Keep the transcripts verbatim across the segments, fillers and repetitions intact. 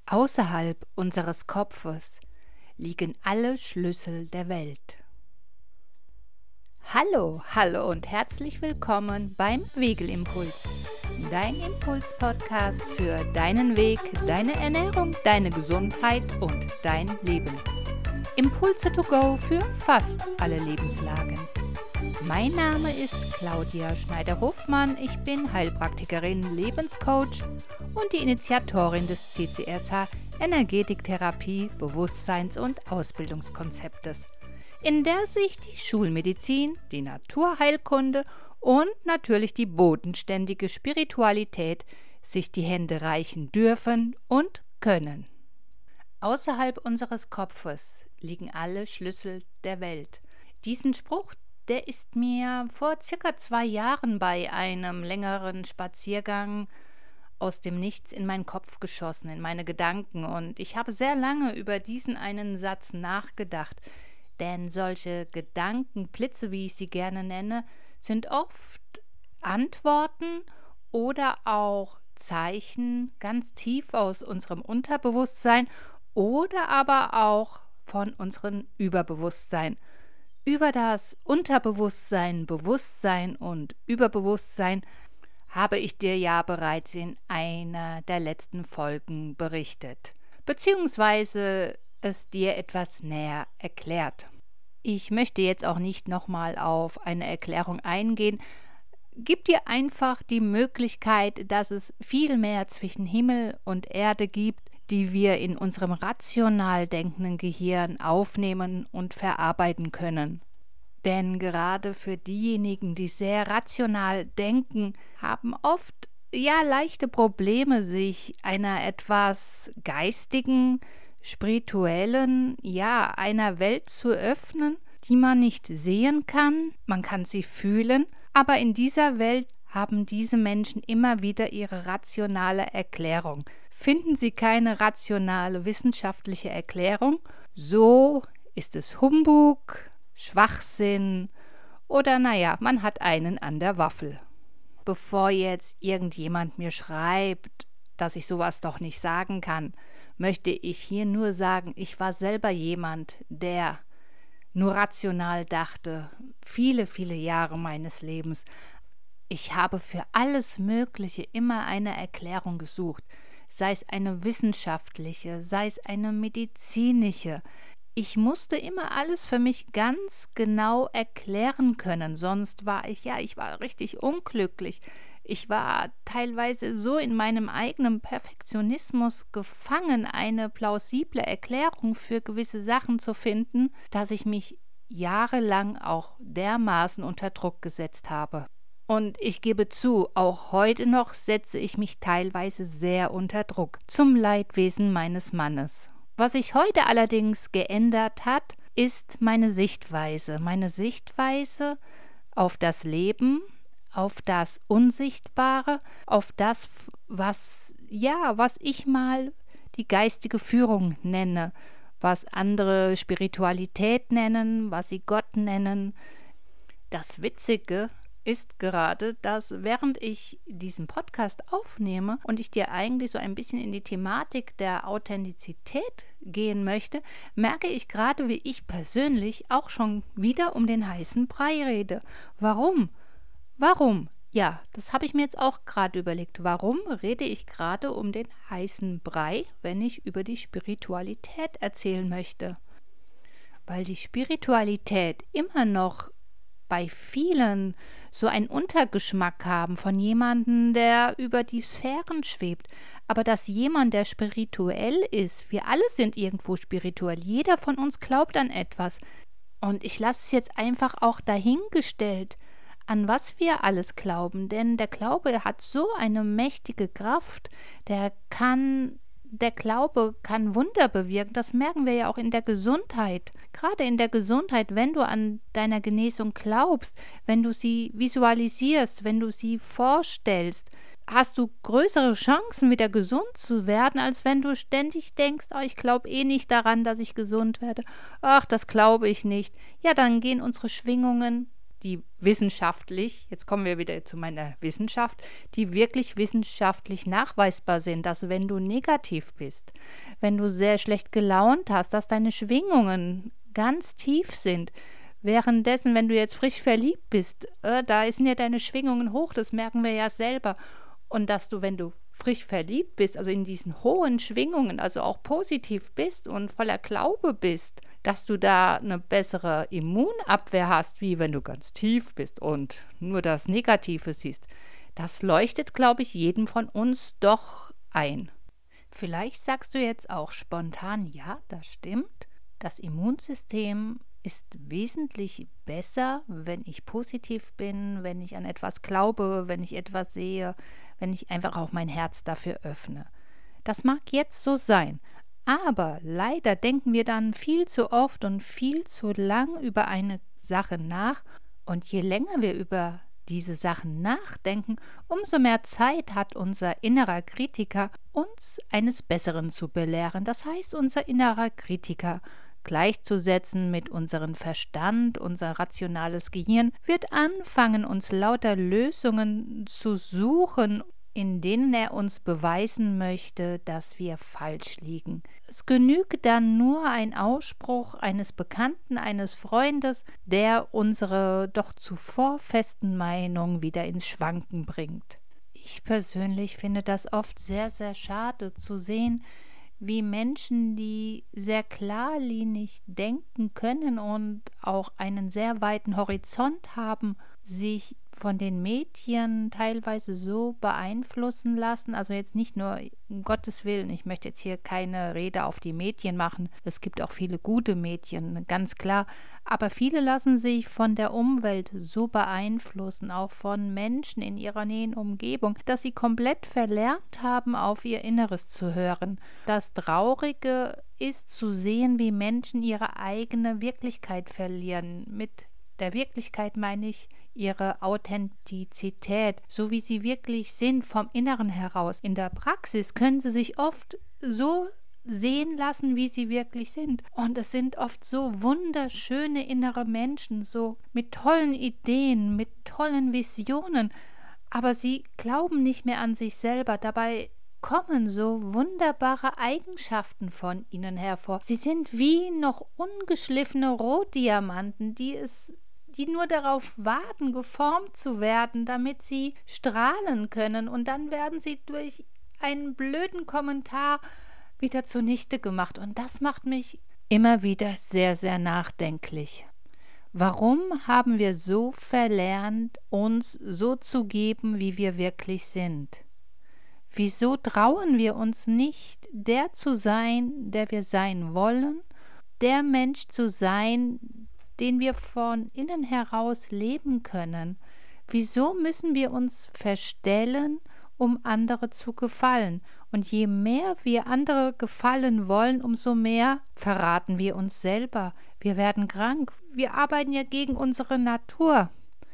Außerhalb unseres Kopfes liegen alle Schlüssel der Welt. Hallo, hallo und herzlich willkommen beim Wegelimpuls, dein Impuls-Podcast für deinen Weg, deine Ernährung, deine Gesundheit und dein Leben. Impulse to go für fast alle Lebenslagen. Mein Name ist Claudia Schneider-Hofmann, ich bin Heilpraktikerin, Lebenscoach und die Initiatorin des C C S H Energetiktherapie, Bewusstseins- und Ausbildungskonzeptes, in der sich die Schulmedizin, die Naturheilkunde und natürlich die bodenständige Spiritualität sich die Hände reichen dürfen und können. Außerhalb unseres Kopfes liegen alle Schlüssel der Welt. Diesen Spruch, der ist mir vor circa zwei Jahren bei einem längeren Spaziergang aus dem Nichts in meinen Kopf geschossen, in meine Gedanken. Und ich habe sehr lange über diesen einen Satz nachgedacht. Denn solche Gedankenblitze, wie ich sie gerne nenne, sind oft Antworten oder auch Zeichen ganz tief aus unserem Unterbewusstsein oder aber auch von unserem Überbewusstsein. Über das Unterbewusstsein, Bewusstsein und Überbewusstsein habe ich dir ja bereits in einer der letzten Folgen berichtet, beziehungsweise es dir etwas näher erklärt. Ich möchte jetzt auch nicht nochmal auf eine Erklärung eingehen. Gib dir einfach die Möglichkeit, dass es viel mehr zwischen Himmel und Erde gibt, die wir in unserem rational denkenden Gehirn aufnehmen und verarbeiten können. Denn gerade für diejenigen, die sehr rational denken, haben oft ja leichte Probleme, sich einer etwas geistigen, spirituellen, ja, einer Welt zu öffnen, die man nicht sehen kann. Man kann sie fühlen, aber in dieser Welt haben diese Menschen immer wieder ihre rationale Erklärung. Finden sie keine rationale wissenschaftliche Erklärung, so ist es Humbug, Schwachsinn oder naja, man hat einen an der Waffel. Bevor jetzt irgendjemand mir schreibt, dass ich sowas doch nicht sagen kann, möchte ich hier nur sagen, ich war selber jemand, der nur rational dachte, viele, viele Jahre meines Lebens. Ich habe für alles Mögliche immer eine Erklärung gesucht, sei es eine wissenschaftliche, sei es eine medizinische. Ich musste immer alles für mich ganz genau erklären können, sonst war ich, ja, ich war richtig unglücklich. Ich war teilweise so in meinem eigenen Perfektionismus gefangen, eine plausible Erklärung für gewisse Sachen zu finden, dass ich mich jahrelang auch dermaßen unter Druck gesetzt habe. Und ich gebe zu, auch heute noch setze ich mich teilweise sehr unter Druck, zum Leidwesen meines Mannes. Was sich heute allerdings geändert hat, ist meine Sichtweise. Meine Sichtweise auf das Leben, auf das Unsichtbare, auf das, was, ja, was ich mal die geistige Führung nenne, was andere Spiritualität nennen, was sie Gott nennen. Das Witzige ist gerade, dass während ich diesen Podcast aufnehme und ich dir eigentlich so ein bisschen in die Thematik der Authentizität gehen möchte, merke ich gerade, wie ich persönlich auch schon wieder um den heißen Brei rede. Warum? Warum? Ja, das habe ich mir jetzt auch gerade überlegt. Warum rede ich gerade um den heißen Brei, wenn ich über die Spiritualität erzählen möchte? Weil die Spiritualität immer noch bei vielen so einen Untergeschmack haben von jemandem, der über die Sphären schwebt. Aber dass jemand, der spirituell ist, wir alle sind irgendwo spirituell, jeder von uns glaubt an etwas. Und ich lasse es jetzt einfach auch dahingestellt, an was wir alles glauben, denn der Glaube hat so eine mächtige Kraft, der kann Der Glaube kann Wunder bewirken, das merken wir ja auch in der Gesundheit. Gerade in der Gesundheit, wenn du an deiner Genesung glaubst, wenn du sie visualisierst, wenn du sie vorstellst, hast du größere Chancen, wieder gesund zu werden, als wenn du ständig denkst, oh, ich glaube eh nicht daran, dass ich gesund werde. Ach, das glaube ich nicht. Ja, dann gehen unsere Schwingungen die wissenschaftlich, jetzt kommen wir wieder zu meiner Wissenschaft, die wirklich wissenschaftlich nachweisbar sind, dass wenn du negativ bist, wenn du sehr schlecht gelaunt hast, dass deine Schwingungen ganz tief sind. Währenddessen, wenn du jetzt frisch verliebt bist, äh, da sind ja deine Schwingungen hoch, das merken wir ja selber. Und dass du, wenn du frisch verliebt bist, also in diesen hohen Schwingungen, also auch positiv bist und voller Glaube bist, dass du da eine bessere Immunabwehr hast, wie wenn du ganz tief bist und nur das Negative siehst. Das leuchtet, glaube ich, jedem von uns doch ein. Vielleicht sagst du jetzt auch spontan, ja, das stimmt. Das Immunsystem ist wesentlich besser, wenn ich positiv bin, wenn ich an etwas glaube, wenn ich etwas sehe, wenn ich einfach auch mein Herz dafür öffne. Das mag jetzt so sein, aber leider denken wir dann viel zu oft und viel zu lang über eine Sache nach, und je länger wir über diese Sachen nachdenken, umso mehr Zeit hat unser innerer Kritiker, uns eines Besseren zu belehren. Das heißt, unser innerer Kritiker gleichzusetzen mit unserem Verstand, unser rationales Gehirn, wird anfangen, uns lauter Lösungen zu suchen, in denen er uns beweisen möchte, dass wir falsch liegen. Es genügt dann nur ein Ausspruch eines Bekannten, eines Freundes, der unsere doch zuvor festen Meinungen wieder ins Schwanken bringt. Ich persönlich finde das oft sehr, sehr schade zu sehen, wie Menschen, die sehr klarlinig denken können und auch einen sehr weiten Horizont haben, sich von den Medien teilweise so beeinflussen lassen. Also jetzt nicht nur, um Gottes Willen, ich möchte jetzt hier keine Rede auf die Medien machen. Es gibt auch viele gute Medien, ganz klar. Aber viele lassen sich von der Umwelt so beeinflussen, auch von Menschen in ihrer näheren Umgebung, dass sie komplett verlernt haben, auf ihr Inneres zu hören. Das Traurige ist zu sehen, wie Menschen ihre eigene Wirklichkeit verlieren. Mit der Wirklichkeit meine ich ihre Authentizität, so wie sie wirklich sind, vom Inneren heraus. In der Praxis können sie sich oft so sehen lassen, wie sie wirklich sind. Und es sind oft so wunderschöne innere Menschen, so mit tollen Ideen, mit tollen Visionen. Aber sie glauben nicht mehr an sich selber. Dabei kommen so wunderbare Eigenschaften von ihnen hervor. Sie sind wie noch ungeschliffene Rotdiamanten, die es die nur darauf warten, geformt zu werden, damit sie strahlen können, und dann werden sie durch einen blöden Kommentar wieder zunichte gemacht, und das macht mich immer wieder sehr, sehr nachdenklich. Warum haben wir so verlernt, uns so zu geben, wie wir wirklich sind? Wieso trauen wir uns nicht, der zu sein, der wir sein wollen, der Mensch zu sein, den wir von innen heraus leben können? Wieso müssen wir uns verstellen, um andere zu gefallen? Und je mehr wir andere gefallen wollen, umso mehr verraten wir uns selber. Wir werden krank. Wir arbeiten ja gegen unsere Natur.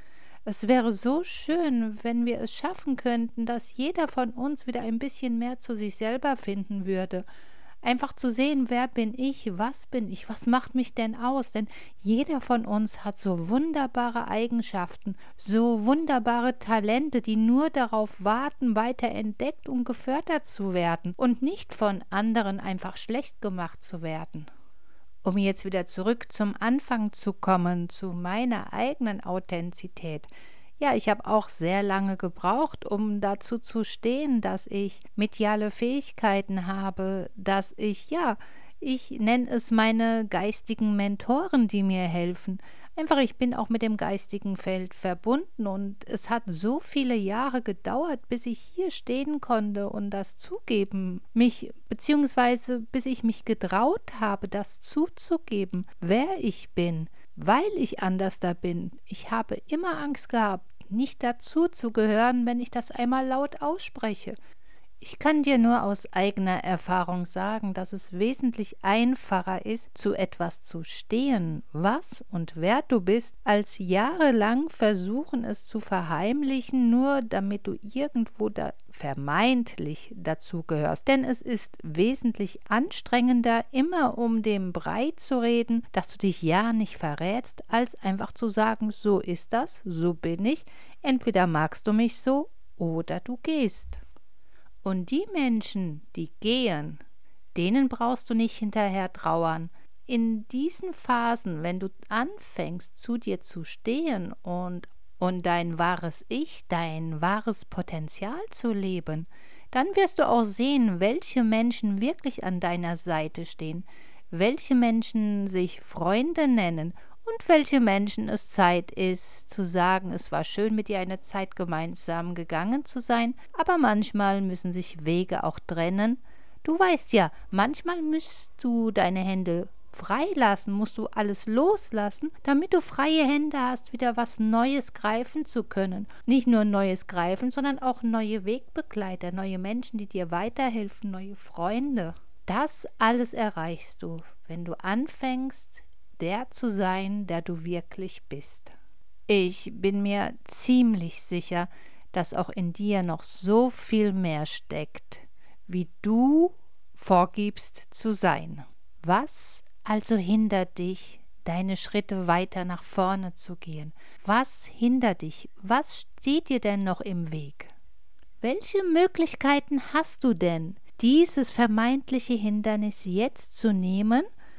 Es wäre so schön, wenn wir es schaffen könnten, dass jeder von uns wieder ein bisschen mehr zu sich selber finden würde. Einfach zu sehen, wer bin ich, was bin ich, was macht mich denn aus? Denn jeder von uns hat so wunderbare Eigenschaften, so wunderbare Talente, die nur darauf warten, weiter entdeckt und gefördert zu werden und nicht von anderen einfach schlecht gemacht zu werden. Um jetzt wieder zurück zum Anfang zu kommen, zu meiner eigenen Authentizität. Ja, ich habe auch sehr lange gebraucht, um dazu zu stehen, dass ich mediale Fähigkeiten habe, dass ich, ja, ich nenne es meine geistigen Mentoren, die mir helfen. Einfach, ich bin auch mit dem geistigen Feld verbunden, und es hat so viele Jahre gedauert, bis ich hier stehen konnte und das zugeben, mich, beziehungsweise bis ich mich getraut habe, das zuzugeben, wer ich bin, weil ich anders da bin. Ich habe immer Angst gehabt, nicht dazu zu gehören, wenn ich das einmal laut ausspreche. Ich kann dir nur aus eigener Erfahrung sagen, dass es wesentlich einfacher ist, zu etwas zu stehen, was und wer du bist, als jahrelang versuchen, es zu verheimlichen, nur damit du irgendwo da vermeintlich dazugehörst. Denn es ist wesentlich anstrengender, immer um den Brei zu reden, dass du dich ja nicht verrätst, als einfach zu sagen, so ist das, so bin ich, entweder magst du mich so oder du gehst. Und die Menschen, die gehen, denen brauchst du nicht hinterher trauern. In diesen Phasen, wenn du anfängst, zu dir zu stehen und, und dein wahres Ich, dein wahres Potenzial zu leben, dann wirst du auch sehen, welche Menschen wirklich an deiner Seite stehen, welche Menschen sich Freunde nennen und welche Menschen es Zeit ist, zu sagen, es war schön, mit dir eine Zeit gemeinsam gegangen zu sein, aber manchmal müssen sich Wege auch trennen. Du weißt ja, manchmal musst du deine Hände freilassen, musst du alles loslassen, damit du freie Hände hast, wieder was Neues greifen zu können. Nicht nur Neues greifen, sondern auch neue Wegbegleiter, neue Menschen, die dir weiterhelfen, neue Freunde. Das alles erreichst du, wenn du anfängst, der zu sein, der du wirklich bist. Ich bin mir ziemlich sicher, dass auch in dir noch so viel mehr steckt, wie du vorgibst zu sein. Was also hindert dich, deine Schritte weiter nach vorne zu gehen? Was hindert dich? Was steht dir denn noch im Weg? Welche Möglichkeiten hast du denn, dieses vermeintliche Hindernis jetzt zu nehmen,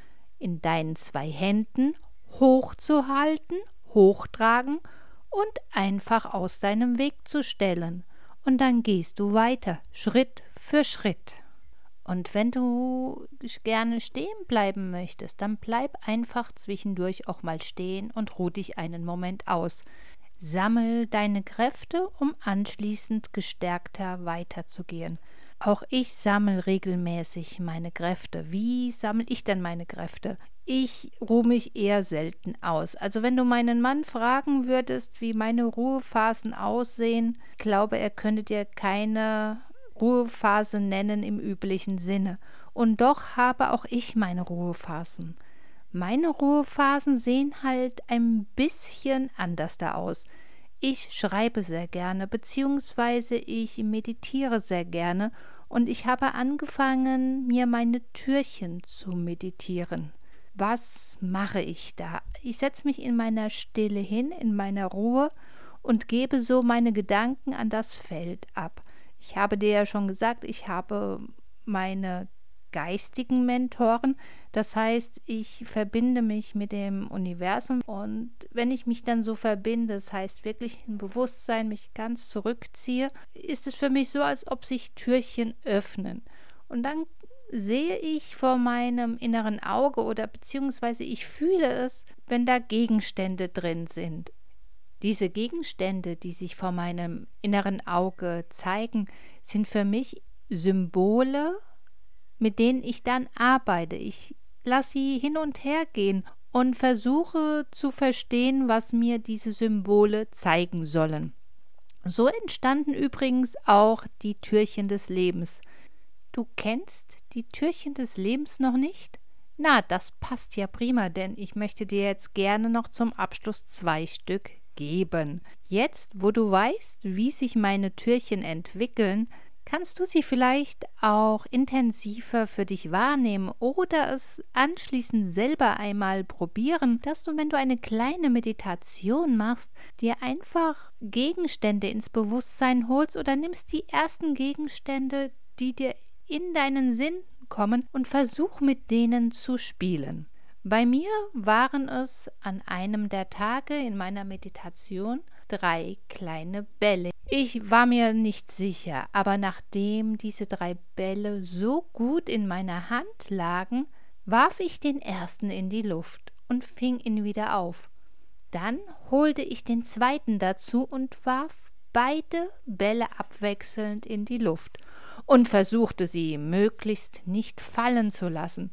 in deinen zwei Händen hochzuhalten, hochtragen und einfach aus deinem Weg zu stellen? Und dann gehst du weiter, Schritt für Schritt. Und wenn du gerne stehen bleiben möchtest, dann bleib einfach zwischendurch auch mal stehen und ruh dich einen Moment aus. Sammel deine Kräfte, um anschließend gestärkter weiterzugehen. Auch ich sammle regelmäßig meine Kräfte. Wie sammle ich denn meine Kräfte? Ich ruhe mich eher selten aus. Also wenn du meinen Mann fragen würdest, wie meine Ruhephasen aussehen, ich glaube, er könnte dir keine Ruhephase nennen im üblichen Sinne. Und doch habe auch ich meine Ruhephasen. Meine Ruhephasen sehen halt ein bisschen anders da aus. Ich schreibe sehr gerne, beziehungsweise ich meditiere sehr gerne und ich habe angefangen, mir meine Türchen zu meditieren. Was mache ich da? Ich setze mich in meiner Stille hin, in meiner Ruhe und gebe so meine Gedanken an das Feld ab. Ich habe dir ja schon gesagt, ich habe meine geistigen Mentoren, das heißt, ich verbinde mich mit dem Universum und wenn ich mich dann so verbinde, das heißt wirklich ein Bewusstsein, mich ganz zurückziehe, ist es für mich so, als ob sich Türchen öffnen und dann sehe ich vor meinem inneren Auge oder beziehungsweise ich fühle es, wenn da Gegenstände drin sind. Diese Gegenstände, die sich vor meinem inneren Auge zeigen, sind für mich Symbole, mit denen ich dann arbeite. Ich lasse sie hin und her gehen und versuche zu verstehen, was mir diese Symbole zeigen sollen. So entstanden übrigens auch die Türchen des Lebens. Du kennst die Türchen des Lebens noch nicht? Na, das passt ja prima, denn ich möchte dir jetzt gerne noch zum Abschluss zwei Stück geben. Jetzt, wo du weißt, wie sich meine Türchen entwickeln, kannst du sie vielleicht auch intensiver für dich wahrnehmen oder es anschließend selber einmal probieren, dass du, wenn du eine kleine Meditation machst, dir einfach Gegenstände ins Bewusstsein holst oder nimmst die ersten Gegenstände, die dir in deinen Sinn kommen und versuch mit denen zu spielen. Bei mir waren es an einem der Tage in meiner Meditation drei kleine Bälle. Ich war mir nicht sicher, aber nachdem diese drei Bälle so gut in meiner Hand lagen, warf ich den ersten in die Luft und fing ihn wieder auf. Dann holte ich den zweiten dazu und warf beide Bälle abwechselnd in die Luft und versuchte sie möglichst nicht fallen zu lassen.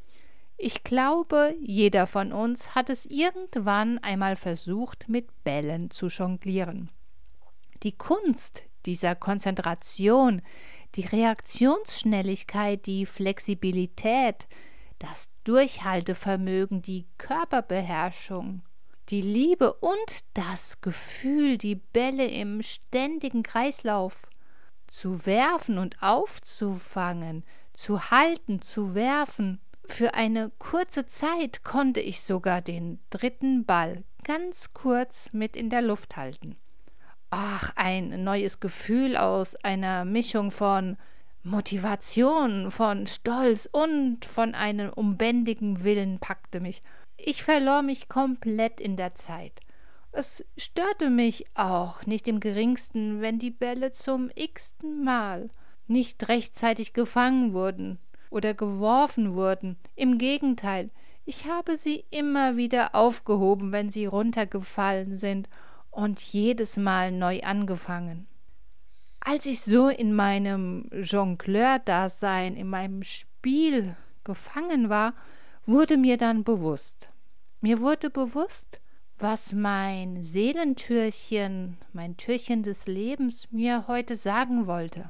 Ich glaube, jeder von uns hat es irgendwann einmal versucht, mit Bällen zu jonglieren. Die Kunst dieser Konzentration, die Reaktionsschnelligkeit, die Flexibilität, das Durchhaltevermögen, die Körperbeherrschung, die Liebe und das Gefühl, die Bälle im ständigen Kreislauf zu werfen und aufzufangen, zu halten, zu werfen. Für eine kurze Zeit konnte ich sogar den dritten Ball ganz kurz mit in der Luft halten. Ach, ein neues Gefühl aus einer Mischung von Motivation, von Stolz und von einem unbändigen Willen packte mich. Ich verlor mich komplett in der Zeit. Es störte mich auch nicht im geringsten, wenn die Bälle zum x-ten Mal nicht rechtzeitig gefangen wurden oder geworfen wurden. Im Gegenteil, ich habe sie immer wieder aufgehoben, wenn sie runtergefallen sind und jedes Mal neu angefangen. Als ich so in meinem Jongleur-Dasein, in meinem Spiel gefangen war, wurde mir dann bewusst. Mir wurde bewusst, was mein Seelentürchen, mein Türchen des Lebens mir heute sagen wollte.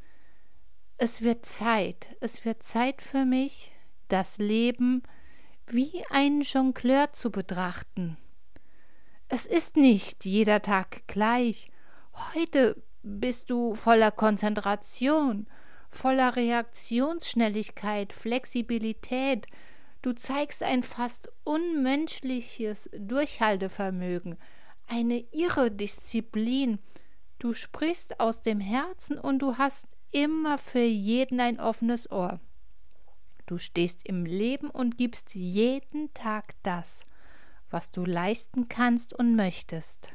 Es wird Zeit, es wird Zeit für mich, das Leben wie ein Jongleur zu betrachten. Es ist nicht jeder Tag gleich. Heute bist du voller Konzentration, voller Reaktionsschnelligkeit, Flexibilität. Du zeigst ein fast unmenschliches Durchhaltevermögen, eine irre Disziplin. Du sprichst aus dem Herzen und du hast immer für jeden ein offenes Ohr. Du stehst im Leben und gibst jeden Tag das, was du leisten kannst und möchtest.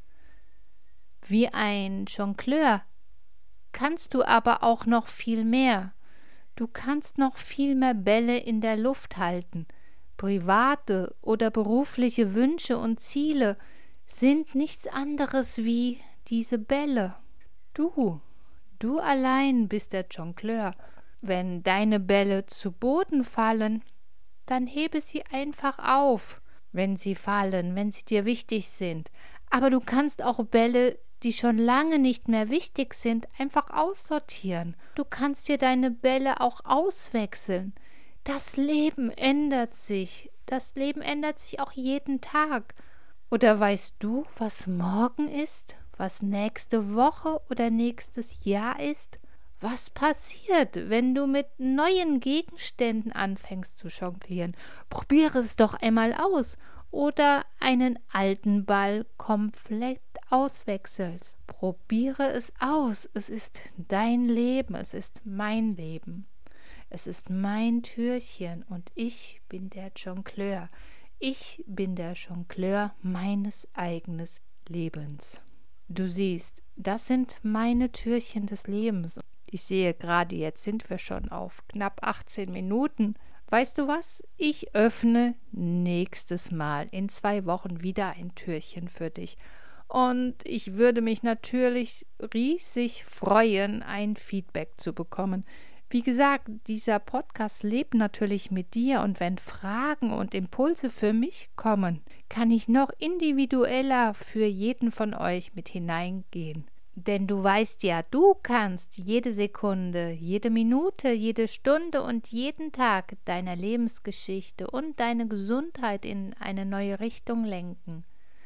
Wie ein Jongleur kannst du aber auch noch viel mehr. Du kannst noch viel mehr Bälle in der Luft halten. Private oder berufliche Wünsche und Ziele sind nichts anderes wie diese Bälle. Du, du allein bist der Jongleur. Wenn deine Bälle zu Boden fallen, dann hebe sie einfach auf, wenn sie fallen, wenn sie dir wichtig sind. Aber du kannst auch Bälle, die schon lange nicht mehr wichtig sind, einfach aussortieren. Du kannst dir deine Bälle auch auswechseln. Das Leben ändert sich. Das Leben ändert sich auch jeden Tag. Oder weißt du, was morgen ist? Was nächste Woche oder nächstes Jahr ist? Was passiert, wenn du mit neuen Gegenständen anfängst zu jonglieren? Probiere es doch einmal aus. Oder einen alten Ball komplett auswechselst. Probiere es aus. Es ist dein Leben, es ist mein Leben. Es ist mein Türchen und ich bin der Jongleur. Ich bin der Jongleur meines eigenen Lebens. Du siehst, das sind meine Türchen des Lebens. Ich sehe gerade, jetzt sind wir schon auf knapp achtzehn Minuten. Weißt du was? Ich öffne nächstes Mal in zwei Wochen wieder ein Türchen für dich. Und ich würde mich natürlich riesig freuen, ein Feedback zu bekommen. Wie gesagt, dieser Podcast lebt natürlich mit dir und wenn Fragen und Impulse für mich kommen, kann ich noch individueller für jeden von euch mit hineingehen. Denn du weißt ja, du kannst jede Sekunde, jede Minute, jede Stunde und jeden Tag deiner Lebensgeschichte und deine Gesundheit in eine neue Richtung lenken.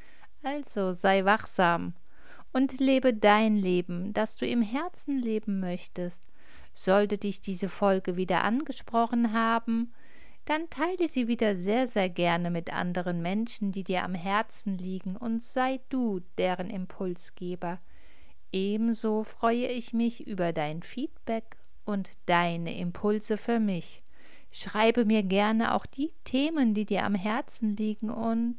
Also sei wachsam und lebe dein Leben, das du im Herzen leben möchtest. Sollte dich diese Folge wieder angesprochen haben, dann teile sie wieder sehr, sehr gerne mit anderen Menschen, die dir am Herzen liegen und sei du deren Impulsgeber. Ebenso freue ich mich über dein Feedback und deine Impulse für mich. Schreibe mir gerne auch die Themen, die dir am Herzen liegen und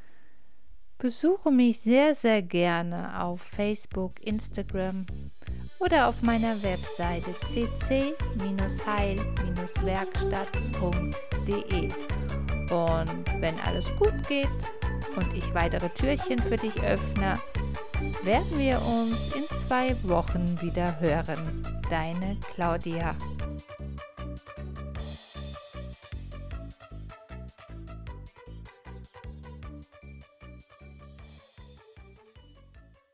besuche mich sehr, sehr gerne auf Facebook, Instagram oder auf meiner Webseite c c heil werkstatt punkt de. Und wenn alles gut geht und ich weitere Türchen für dich öffne, werden wir uns in zwei Wochen wieder hören. Deine Claudia.